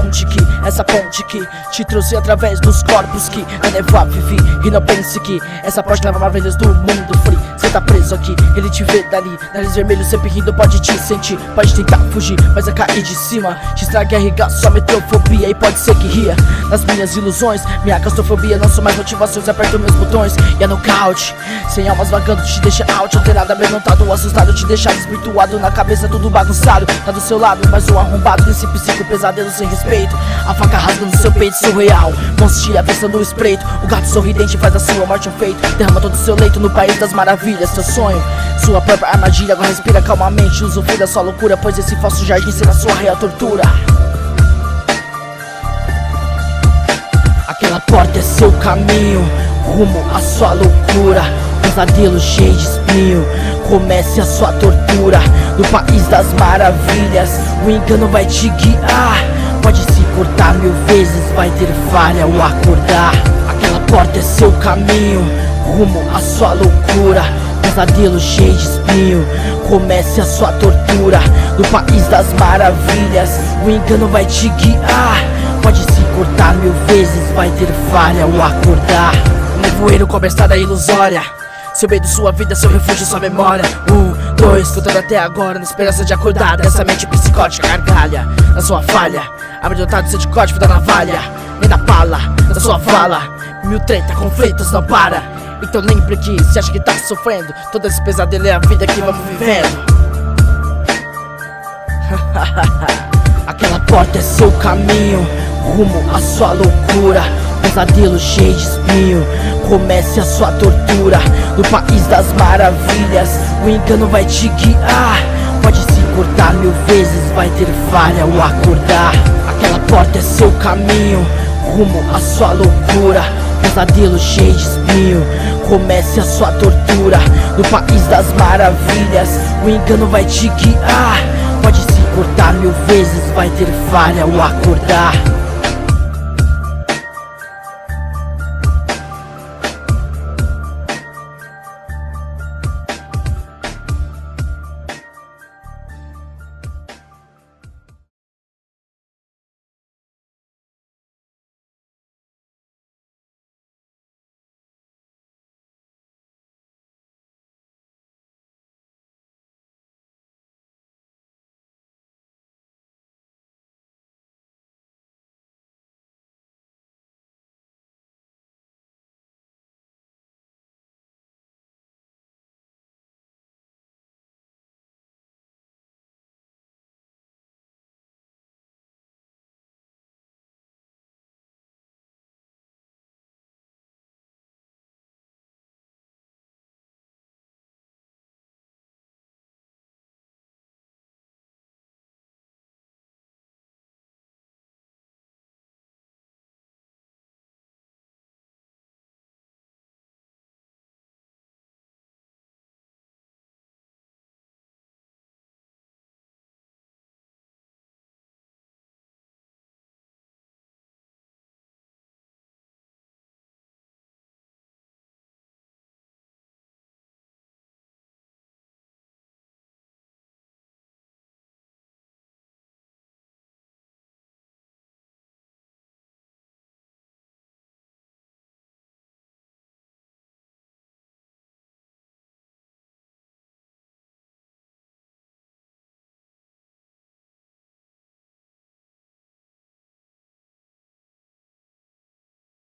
onde que essa ponte que te trouxe através dos corpos que a névoa vivi. E não pense que essa porta leva maravilhas do mundo free. Cê tá preso aqui, ele te vê dali. Nariz vermelho sempre rindo, pode te sentir. Pode tentar fugir, mas é cair de cima. Te estraga e arregaça sua metrofobia. E pode ser que ria nas minhas ilusões. Minha claustrofobia não são mais motivações. Aperto meus botões e é nocaute. Sem almas vagando te deixa out. Alterado, amedrontado, assustado. Te deixa desvirtuado na cabeça, tudo bagunçado. Tá do seu lado, mas o arrombado nesse psico pesadelo sem respeito. A faca rasga no seu peito, surreal. Monstro te avista no espreito. O gato sorridente faz da sua morte um feito. Derrama todo o seu leito no país das maravilhas. Seu sonho, sua própria armadilha. Agora respira calmamente, usufrui da sua loucura, pois esse falso jardim será sua real tortura. Aquela porta é seu caminho, rumo à sua loucura. Pesadelo cheio de espinho, comece a sua tortura. No país das maravilhas, o engano vai te guiar. Pode se cortar 1000 vezes, vai ter falha ao acordar. Aquela porta é seu caminho, rumo à sua loucura. Pesadelo cheio de espinho, comece a sua tortura. No país das maravilhas, o engano vai te guiar. Pode se cortar 1000 vezes, vai ter falha ao acordar. O nevoeiro cobre a estrada ilusória. Seu medo, sua vida, seu refúgio, sua memória. 1, 2, escutando até agora, na esperança de acordar dessa mente psicótica gargalha. Na sua falha, amedrontado seu chicote da navalha. Nem da pala, da sua vala. 1000 treta, conflitos, não para. Então lembre que se acha que tá sofrendo, todo esse pesadelo é a vida que vamos vivendo. Aquela porta é seu caminho, rumo à sua loucura. Pesadelo cheio de espinho, comece a sua tortura. No país das maravilhas, o engano vai te guiar. Pode se cortar 1000 vezes, vai ter falha ao acordar. Aquela porta é seu caminho, rumo à sua loucura. Pesadelo cheio de espinho, comece a sua tortura. No país das maravilhas, o engano vai te guiar. Pode se cortar 1000 vezes, vai ter falha ao acordar.